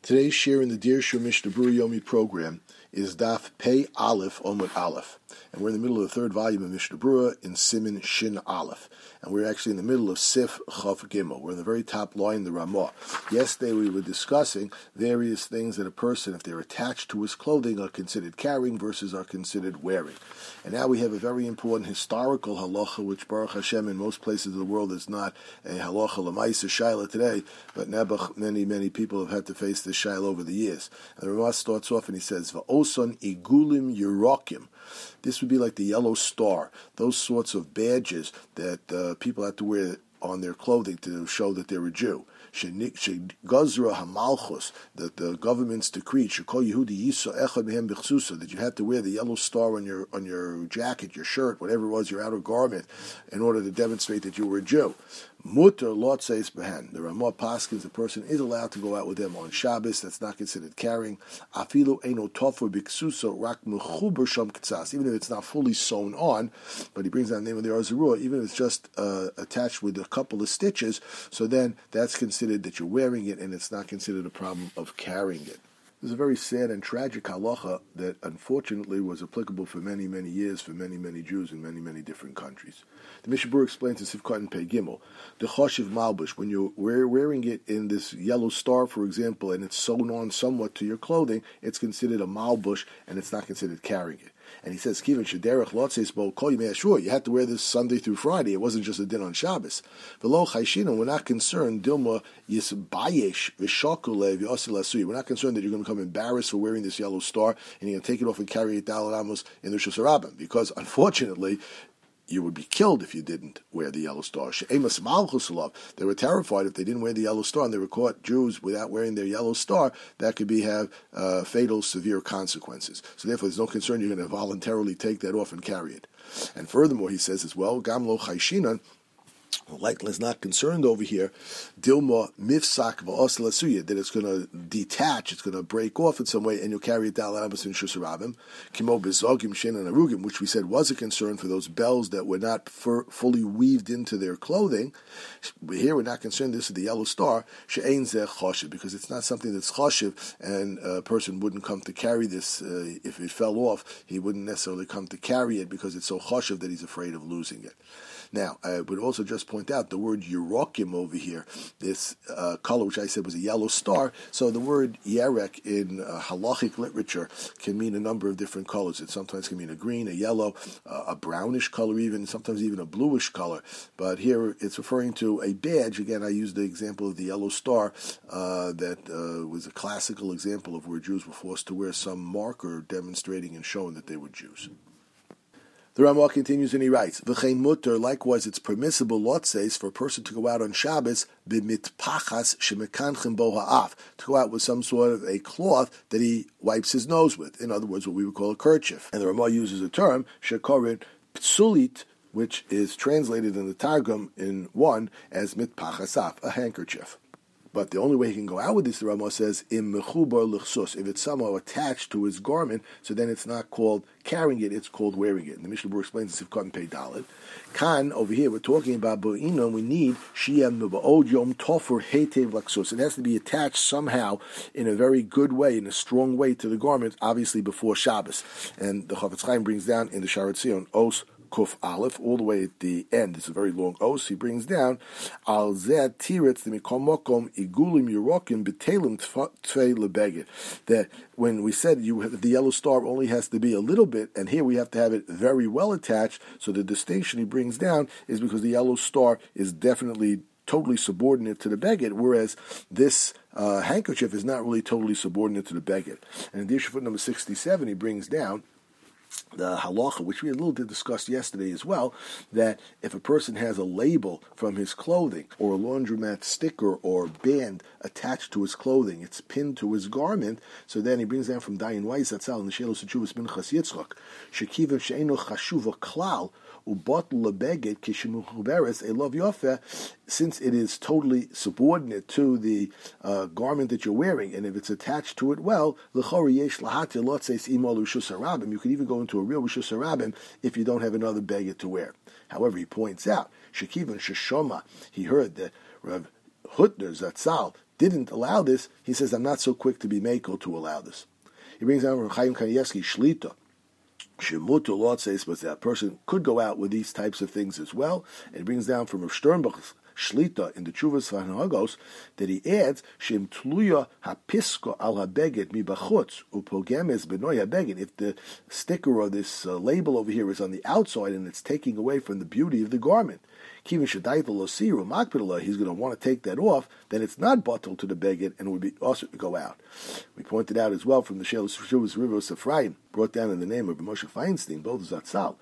Today's share in the Dear Shur Mishnah Berurah Yomi program is Daf Pei Aleph Omud Aleph. And we're in the middle of the third volume of Mishnah Berurah in Siman Shin Aleph. And we're actually in the middle of Sif Chaf Gimel. We're in the very top line, the Ramah. Yesterday we were discussing various things that a person, if they're attached to his clothing, are considered carrying versus are considered wearing. And now we have a very important historical halacha, which Baruch Hashem in most places of the world is not a halacha l'maisa shaila today, but nebuch, many people have had to face this shaila over the years. And the Ramah starts off and he says, Va'oson igulim yurakim. This would be like the yellow star, those sorts of badges that people have to wear on their clothing to show that they're a Jew. Gazra hamalchus, that the government's decreed, shekol Yehudi yisa echad mehem b'chsusa, that you had to wear the yellow star on your jacket, your shirt, whatever it was, your outer garment, in order to demonstrate that you were a Jew. Mutter lot says behan. The Ramah paskins, the person is allowed to go out with them on Shabbos. That's not considered carrying. Afilu eino tofer b'ksusa rak mechuber sham ktsas. Even if it's not fully sewn on, but he brings down the name of the Arzurua, even if it's just attached with a couple of stitches, so then that's considered that you're wearing it, and it's not considered a problem of carrying it. There's a very sad and tragic halacha that unfortunately was applicable for many years for many Jews in many different countries. The Mishnah Berurah explains in Sifkat and Pei Gimel, the choshev malbush, when you're wearing it in this yellow star, for example, and it's sewn on somewhat to your clothing, it's considered a malbush and it's not considered carrying it. And he says, Kivan Shederech Lotzeis Bo Kol Yimei Ashur. You had to wear this Sunday through Friday. It wasn't just a din on Shabbos. V'lo Chayshina, we're not concerned. Dilma Yisbayesh V'Shakule V'Osil Asui. We're not concerned that you're going to become embarrassed for wearing this yellow star and you're going to take it off and carry it Daled Amos in the Rosh Hashanah, because unfortunately you would be killed if you didn't wear the yellow star. They were terrified if they didn't wear the yellow star and they were caught Jews without wearing their yellow star, that could have fatal, severe consequences. So therefore there's no concern you're going to voluntarily take that off and carry it. And furthermore, he says as well, Gamlo Chayshinan, Lightland is not concerned over here, Dilma Mifsak V'Osel Asuya, that it's going to detach, it's going to break off in some way, and you'll carry it down Labas in Shusarabim, Kimo Bezogim Shen and Arugim, which we said was a concern for those bells that were not fully weaved into their clothing. Here we're not concerned, this is the yellow star, She'ein Zeh Choshev, because it's not something that's Choshev, and a person wouldn't come to carry this, if it fell off, he wouldn't necessarily come to carry it because it's so Choshev that he's afraid of losing it. Now, I would also just point out the word Yerokim over here, this color which I said was a yellow star. So the word Yerek in halachic literature can mean a number of different colors. It sometimes can mean a green, a yellow, a brownish color even, sometimes even a bluish color. But here it's referring to a badge. Again, I used the example of the yellow star that was a classical example of where Jews were forced to wear some marker demonstrating and showing that they were Jews. The Ramah continues and he writes, V'chein mutter, likewise it's permissible, Lot says, for a person to go out on Shabbos, b'mitpachas shemekanchim bo ha'af, to go out with some sort of a cloth that he wipes his nose with. In other words, what we would call a kerchief. And the Ramah uses a term, shekorin psulit, which is translated in the Targum in one as mitpachasaf, a handkerchief. But the only way he can go out with this, the Ramah says, im mechubar l'chsus, if it's somehow attached to his garment, so then it's not called carrying it, it's called wearing it. And the Mishnah Berurah explains this, Sifkat and Pei Dalet. Kan, over here, we're talking about bo'inam, we need shiyam nuba'od yom tofer hetev l'chsus. It has to be attached somehow in a very good way, in a strong way to the garment, obviously before Shabbos. And the Chafetz Chaim brings down in the Sharat Zion, Os Kuf Aleph, all the way at the end. It's a very long os. He brings down Al Zeh Tiretz the Mikom Mokom Igulim Yerokim Betelim Tvei Lebeged. That when we said the yellow star only has to be a little bit, and here we have to have it very well attached. So the distinction he brings down is because the yellow star is definitely totally subordinate to the beged, whereas this handkerchief is not really totally subordinate to the beged. And in the issue number 67, he brings down the halacha, which we a little bit discussed yesterday as well, that if a person has a label from his clothing or a laundromat sticker or band attached to his clothing, it's pinned to his garment, so then he brings down from Dayan Weiss Zatzal in the Shelos Teshuvos Minchas Yitzchak, shekivan she'eno chashuva klal ubotl lebeged kishemuchuberes elov yofeh, since it is totally subordinate to the garment that you're wearing, and if it's attached to it well, l'chori yesh lahatir lotzeis imol rishus harabim, you could even go into a real rishus harabim if you don't have another beged to wear. However, he points out, shekivan sheshoma, he heard that Rav Hutner Zatzal didn't allow this, he says, I'm not so quick to be mako to allow this. He brings down from Chaim Kanievsky, Shlita. Shemutu Lot says, but that person could go out with these types of things as well. And he brings down from Rav Sternbach, Shlita in the Chuvas Hanhagos, that he adds Shem Tluya Hapisko al Habeged Mibachutz Upogemes Benoy Habeged. If the sticker or this label over here is on the outside and it's taking away from the beauty of the garment, Kivin Shadaita Losir or Makpidallah, he's going to want to take that off, then it's not bottled to the beged and would be also to go out. We pointed out as well from the Shuvas Rivos Ephraim, brought down in the name of Moshe Feinstein, both Zatzal.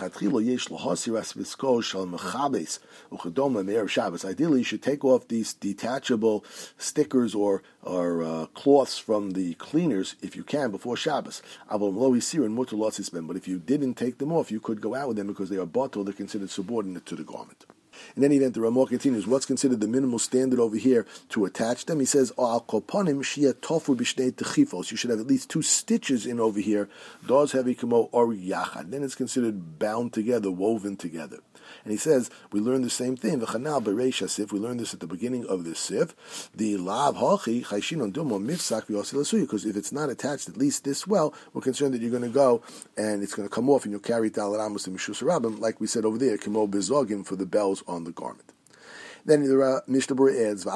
Ideally, you should take off these detachable stickers or cloths from the cleaners if you can before Shabbos. But if you didn't take them off, you could go out with them because they are bottled, they're considered subordinate to the garment. In any event, the Ramah continues, what's considered the minimal standard over here to attach them? He says, you should have at least 2 stitches in over here. Then it's considered bound together, woven together. And he says, we learn the same thing. We learned this at the beginning of this sif. Because if it's not attached at least this well, we're concerned that you're going to go and it's going to come off and you'll carry it al Ramos and Mishus Rabim, like we said over there, Kimo Bezogim for the bells on the garment. Then the Mishnah Berurah adds,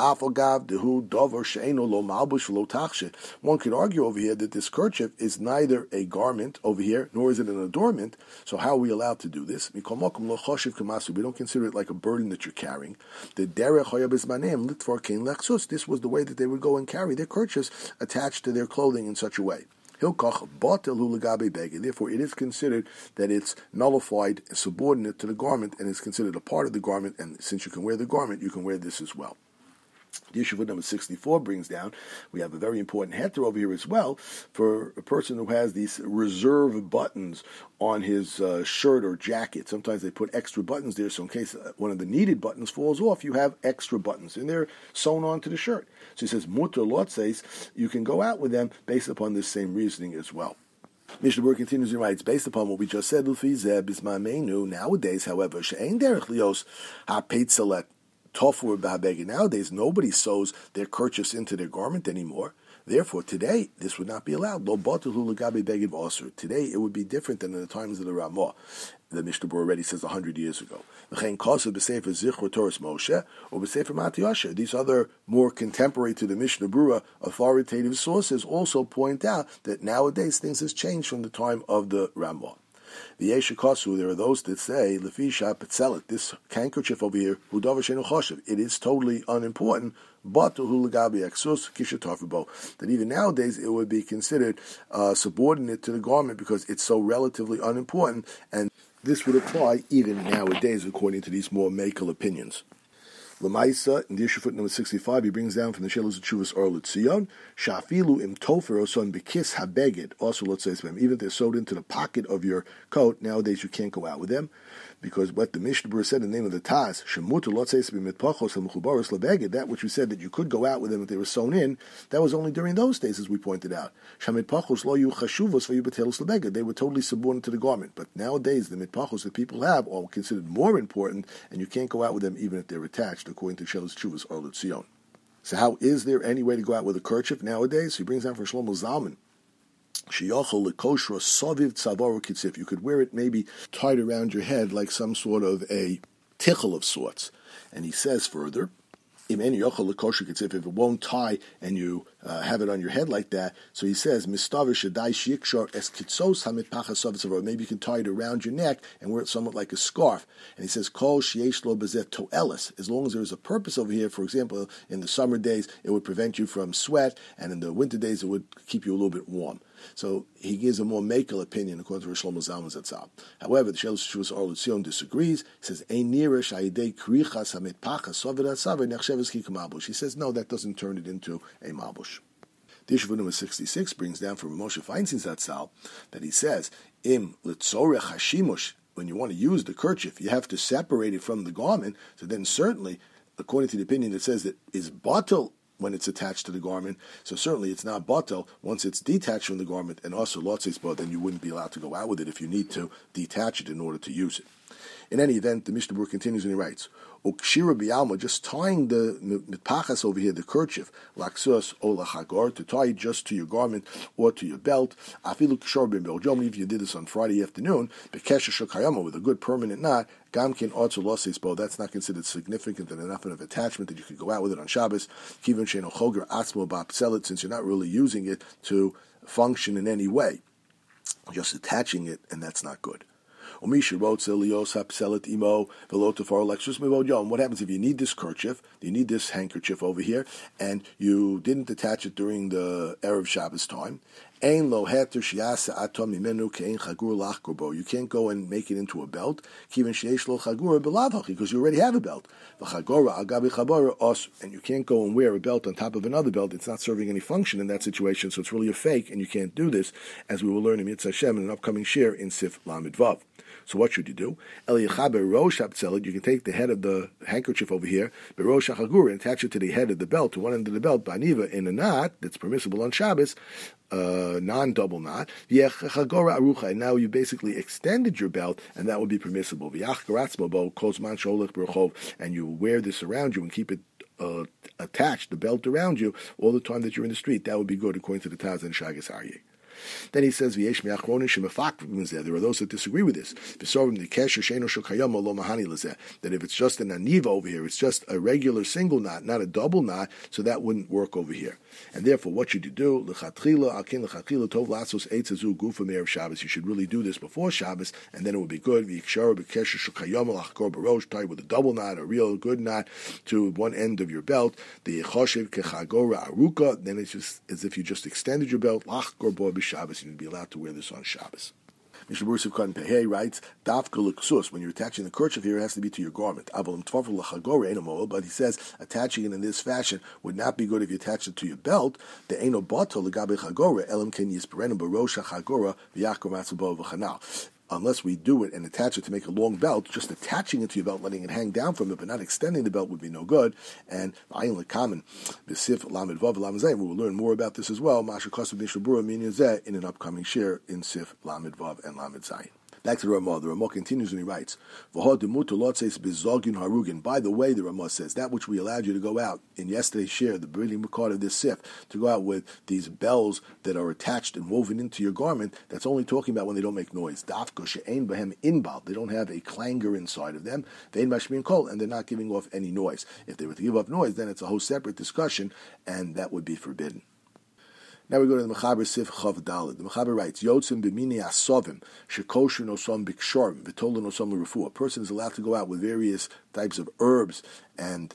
one could argue over here that this kerchief is neither a garment over here, nor is it an adornment, so how are we allowed to do this? We don't consider it like a burden that you're carrying. This was the way that they would go and carry their kerchiefs attached to their clothing in such a way. Therefore, it is considered that it's nullified, subordinate to the garment, and is considered a part of the garment, and since you can wear the garment, you can wear this as well. The issue number 64 brings down, we have a very important heter over here as well, for a person who has these reserve buttons on his shirt or jacket. Sometimes they put extra buttons there, so in case one of the needed buttons falls off, you have extra buttons, and they're sewn onto the shirt. So he says, Mutter Lot says, you can go out with them based upon this same reasoning as well. Mishnah Berurah continues and writes, based upon what we just said, nowadays, however, nowadays, nobody sews their kerchiefs into their garment anymore. Therefore, today, this would not be allowed. Today, it would be different than in the times of the Ramah. The Mishnah Berurah already says 100 years ago. These other more contemporary to the Mishnah Berurah authoritative sources also point out that nowadays things has changed from the time of the Ramah. The Yeshikasu, there are those that say, Lefisha Petzelet, this handkerchief over here, it is totally unimportant, but that even nowadays it would be considered subordinate to the garment because it's so relatively unimportant, and this would apply even nowadays according to these more makel opinions. Lamaisa, in the issue footnote number 65, he brings down from the Shelos of Chuvas Or L'Tzion, Shafilu im tofer oson bekis habeged, also let's say, even if they're sewed into the pocket of your coat, nowadays you can't go out with them, because what the Mishnah Berurah said in the name of the Taz, Shemutu lot says mitpachos hamechubaros labeged, that which we said that you could go out with them if they were sewn in, that was only during those days, as we pointed out. Shamitpachos lo yu chashuvos vayubatelos labeged, they were totally subordinate to the garment, but nowadays the mitpachos that people have are considered more important, and you can't go out with them even if they're attached, according to Shelos Chuvas Or L'Tzion. So how is there any way to go out with a kerchief nowadays? He brings down from Shlomo Zalman, you could wear it maybe tied around your head like some sort of a tichel of sorts. And he says further, if it won't tie and you have it on your head like that, so he says, maybe you can tie it around your neck and wear it somewhat like a scarf. And he says, as long as there is a purpose over here, for example, in the summer days, it would prevent you from sweat, and in the winter days, it would keep you a little bit warm. So he gives a more makel opinion according to Shlomo Zalman Zatzal. However, the Shelos Chuvas Or L'Tzion disagrees. He says, he says, no, that doesn't turn it into a malbush. The issue number 66 brings down from Moshe Feinstein Zatzal that he says, im litzorech hashimush, when you want to use the kerchief, you have to separate it from the garment. So then certainly, according to the opinion that says that is batel when it's attached to the garment, so certainly it's not batel once it's detached from the garment, and also lotzes, but then you wouldn't be allowed to go out with it if you need to detach it in order to use it. In any event, the Mishnah Berurah continues and he writes, Ukshira b'yalma, just tying the mitpachas over here, the kerchief, laksus o lachagor, to tie it just to your garment or to your belt. Afilu kshor b'mbeljom, if you did this on Friday afternoon, b'kesha shakayama, with a good permanent knot, gamkin otzu losesbo, that's not considered significant and enough of attachment that you could go out with it on Shabbos. Kivin sheino choger atzmo ba'pselet, since you're not really using it to function in any way, just attaching it, and that's not good. What happens if you need this kerchief, you need this handkerchief over here, and you didn't attach it during the Erev Shabbos time? You can't go and make it into a belt because you already have a belt. And you can't go and wear a belt on top of another belt. It's not serving any function in that situation, so it's really a fake, and you can't do this, as we will learn in Mitzvah Hashem in an upcoming share in Sif Lamed Vav. So what should you do? You can take the head of the handkerchief over here, and attach it to the head of the belt, to one end of the belt, in a knot that's permissible on Shabbos, non-double knot. And now you basically extended your belt, and that would be permissible. And you wear this around you and keep it attached, the belt around you, all the time that you're in the street. That would be good according to the Taz and Shagas Aryeh. Then he says, there are those that disagree with this. That if it's just an aniva over here, it's just a regular single knot, not a double knot, so that wouldn't work over here. And therefore, what should you do? You should really do this before Shabbos, and then it would be good. Tie with a double knot, a real good knot, to one end of your belt. Then it's just as if you just extended your belt. Shabbos, you'd be allowed to wear this on Shabbos. Mishnah Berurah Sivkot Pehei writes, when you're attaching the kerchief here, it has to be to your garment. But he says, attaching it in this fashion would not be good if you attach it to your belt. Unless we do it and attach it to make a long belt, just attaching it to your belt, letting it hang down from it, but not extending the belt would be no good. And Ayin Lekamen, B'Sif Lamed Vav Lamed Zayin, we will learn more about this as well. Masha Kosav Mishnah Berurah in an upcoming share in Sif Lamed Vav and Lamed Zayin. Back to the Ramah. The Ramah continues and he writes, By the way, the Ramah says, that which we allowed you to go out in yesterday's share, the brilliant part of this sif, to go out with these bells that are attached and woven into your garment, that's only talking about when they don't make noise. They don't have a clangor inside of them, and they're not giving off any noise. If they were to give off noise, then it's a whole separate discussion, and that would be forbidden. Now we go to the Mechaber Sif Chav Daled. The Mechaber writes, Yotzim b'mini asovim, shekoshu nosom b'kshorim, v'tola nosom l'refuah. A person is allowed to go out with various types of herbs and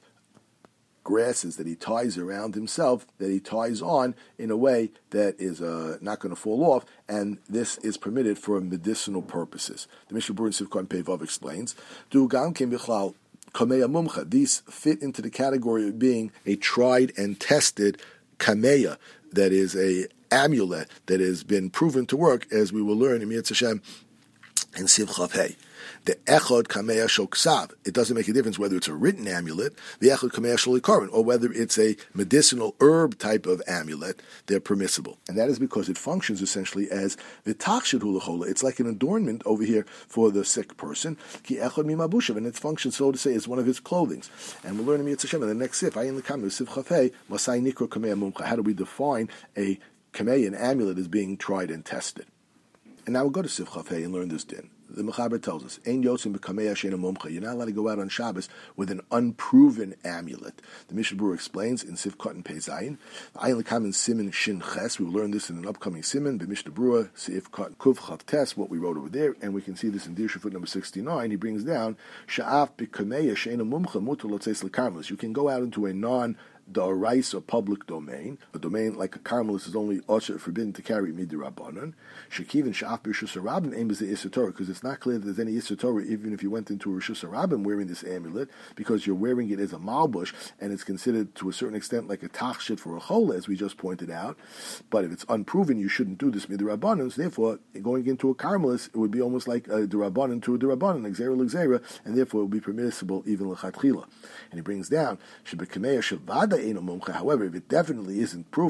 grasses that he ties around himself, that he ties on in a way that is not going to fall off, and this is permitted for medicinal purposes. The Mishnah Berurah Sivkot Peivav explains, Du gam kem bichlal kameya mumcha. These fit into the category of being a tried and tested kameya, that is a amulet that has been proven to work, as we will learn in Mitzvah Hashem and Siv Chav Hei. The echod kameya shoksav. It doesn't make a difference whether it's a written amulet, the echod kameya sholikorin, or whether it's a medicinal herb type of amulet. They're permissible, and that is because it functions essentially as v'tachshid hulachola. It's like an adornment over here for the sick person. Ki echod mimabushav, and its function, so to say, is one of his clothing. And we'll learn in Mitzvah Hashem in the next sif. Ayin l'kamer sif chafei masai nikro kameya mumcha. How do we define a kameya, an amulet, as being tried and tested? And now we'll go to sif chafei and learn this din. The Mechaber tells us, Ein yotzim b'kameya she'eino mumcha. You're not allowed to go out on Shabbos with an unproven amulet. The Mishnah Berurah explains in Sivkot and Pei Zayin, Ayin l'kamen simin shin ches. We will learn this in an upcoming simin. The Mishnah Berurah Sivkot kuv chav tes, what we wrote over there, and we can see this in Dirshu foot number 69. He brings down Sha'af b'kameya she'eino mumcha mutar lotzeis l'karmelis. You can go out into a non-d'oraisa public domain. A domain like a carmelist is only also forbidden to carry midirabbanan. Shekivin sha'af b'rishus harabim aim is the Issur Torah, because it's not clear that there's any Issur Torah even if you went into a Rishus harabim wearing this amulet, because you're wearing it as a malbush, and it's considered to a certain extent like a tachshit for a chola, as we just pointed out. But if it's unproven, you shouldn't do this midirabbanan. So therefore, going into a carmelist, it would be almost like a dirabbanan to a dirabbanan, like zera l'gzera, and therefore it would be permissible even l'chatchila. And he brings down shebekameya shavada eino mumcha. However, if it definitely isn't proven,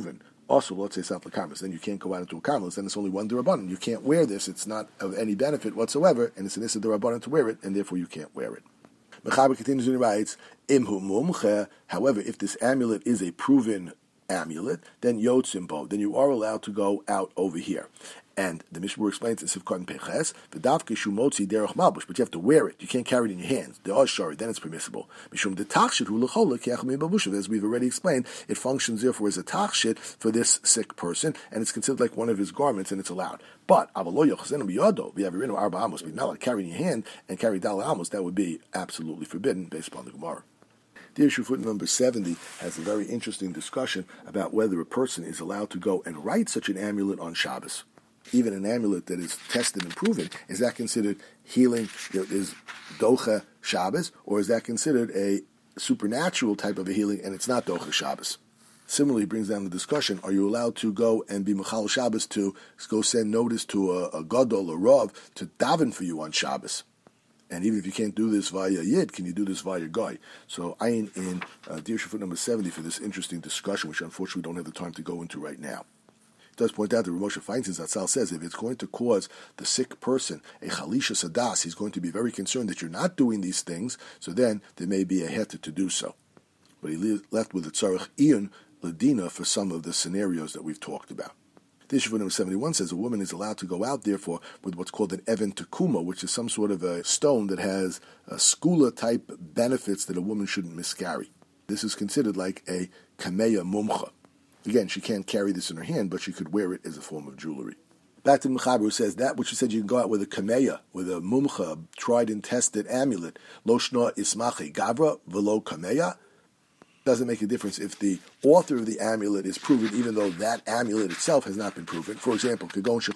Also, let's say Saf L'Karmelis, then you can't go out into a Karmelis, then it's only one D'Rabbanan. You can't wear this, it's not of any benefit whatsoever, and it's an Issa D'Rabbanan to wear it, and therefore you can't wear it. Mechaber continues and he writes, Imhu Mumche, however, if this amulet is a proven amulet, then Yotzimbo, then you are allowed to go out over here. And the Mishnah explains in Sivkot and Peches, the Davke Shumotzi Derech Malbush, but you have to wear it. You can't carry it in your hands. The Oshari, then it's permissible. Mishum the Tachshit Hu L'Chola Kiachmi Babushav, as we've already explained, it functions therefore as a Tachshit for this sick person, and it's considered like one of his garments, and it's allowed. But Avalo Yochzenu B'Yodo, V'Yavirinu Arba Amos, but not like carry in your hand and carry Dala Amos, that would be absolutely forbidden based upon the Gemara. The issue footnote number 70 has a very interesting discussion about whether a person is allowed to go and write such an amulet on Shabbos. Even an amulet that is tested and proven, is that considered healing, is Docha Shabbos, or is that considered a supernatural type of a healing and it's not Docha Shabbos? Similarly, it brings down the discussion, are you allowed to go and be Mechal Shabbos to go send notice to a Gadol or Rav to daven for you on Shabbos? And even if you can't do this via Yid, can you do this via Goy? So Ayin in Dir Shafut number 70 for this interesting discussion, which unfortunately we don't have the time to go into right now. It does point out that Rav Moshe Feinstein Zatzal says if it's going to cause the sick person a chalisha sadas, he's going to be very concerned that you're not doing these things, so then there may be a heter to do so. But he left with the tzarech iyun ladina for some of the scenarios that we've talked about. This Shuvah number 71 says a woman is allowed to go out, therefore, with what's called an even tekuma, which is some sort of a stone that has skula-type benefits that a woman shouldn't miscarry. This is considered like a kameya mumcha. Again, she can't carry this in her hand, but she could wear it as a form of jewelry. Back to the Mechaber, who says that which you said you can go out with a kameya, with a mumcha, a tried and tested amulet, lo shna ismache gavra velo kameya, doesn't make a difference if the author of the amulet is proven, even though that amulet itself has not been proven. For example,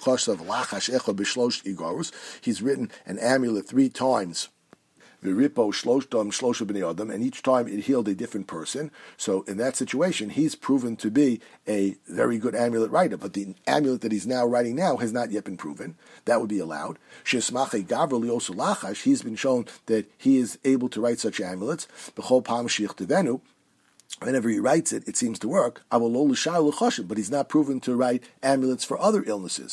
he's written an amulet 3 times, and each time it healed a different person. So in that situation, he's proven to be a very good amulet writer, but the amulet that he's now writing now has not yet been proven. That would be allowed. He's been shown that he is able to write such amulets. Whenever he writes it, it seems to work. But he's not proven to write amulets for other illnesses.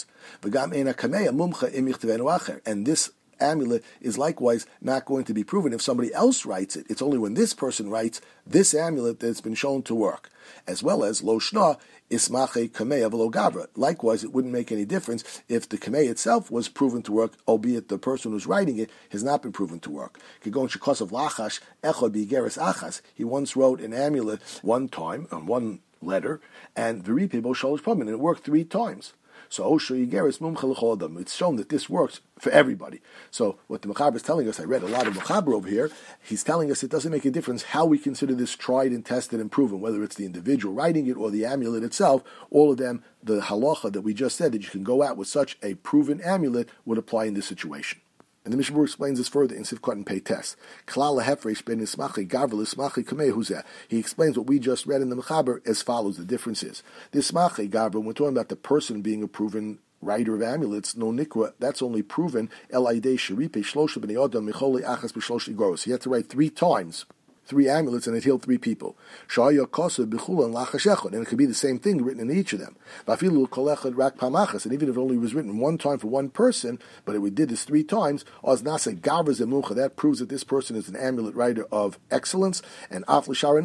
And this amulet is likewise not going to be proven if somebody else writes it. It's only when this person writes this amulet that it's been shown to work. As well as lo shna ismache kameya v'lo gavra. Likewise, it wouldn't make any difference if the kameya itself was proven to work, albeit the person who's writing it has not been proven to work. Kigon shekos of lachash echod bigeres achas. He once wrote an amulet one time on one letter, and v'ripibo shalosh pamim, and it worked 3 times. So it's shown that this works for everybody. So what the Mechaber is telling us, I read a lot of Mechaber over here, he's telling us it doesn't make a difference how we consider this tried and tested and proven, whether it's the individual writing it or the amulet itself, all of them, the halacha that we just said, that you can go out with such a proven amulet would apply in this situation. And the Mishnah explains this further in Sivkot and Peites. He explains what we just read in the Mechaber as follows. The difference is this Smache Gavra, when we're talking about the person being a proven writer of amulets, no nikra, that's only proven. He had to write 3 times 3 amulets, and it healed 3 people. And it could be the same thing written in each of them. And even if it only was written 1 time for 1 person, but we did this 3 times, that proves that this person is an amulet writer of excellence. And he could write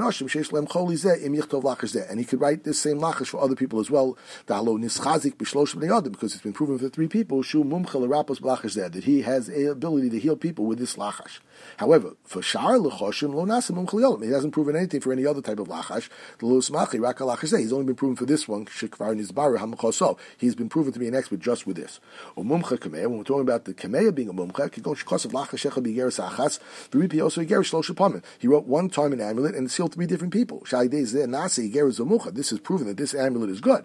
this same lachash for other people as well, because it's been proven for 3 people that he has a ability to heal people with this lachash. However, for Shar L'choshim Lo Nasa Mumchel Yolim, he hasn't proven anything for any other type of lachash. He's only been proven for this one. He's been proven to be an expert just with this. When we're talking about the kameya being a mumcha, he wrote 1 time an amulet and it sealed 3 different people. This is proven that this amulet is good.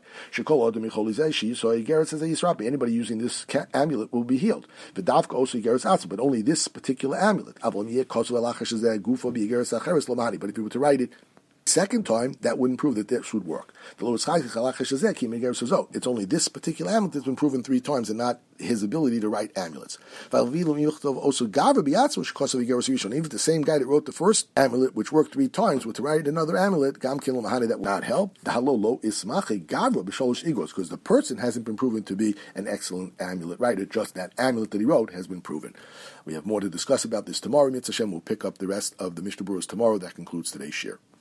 Anybody using this amulet will be healed. But only this particular amulet. But if you were to write it Second time, that wouldn't prove that this would work. It's only this particular amulet that's been proven 3 times and not his ability to write amulets. Even if the same guy that wrote the first amulet, which worked 3 times, were to write another amulet, that would not help. Because the person hasn't been proven to be an excellent amulet writer, just that amulet that he wrote has been proven. We have more to discuss about this tomorrow. Mitzvah Hashem will pick up the rest of the Mishnah Berurahs tomorrow. That concludes today's share.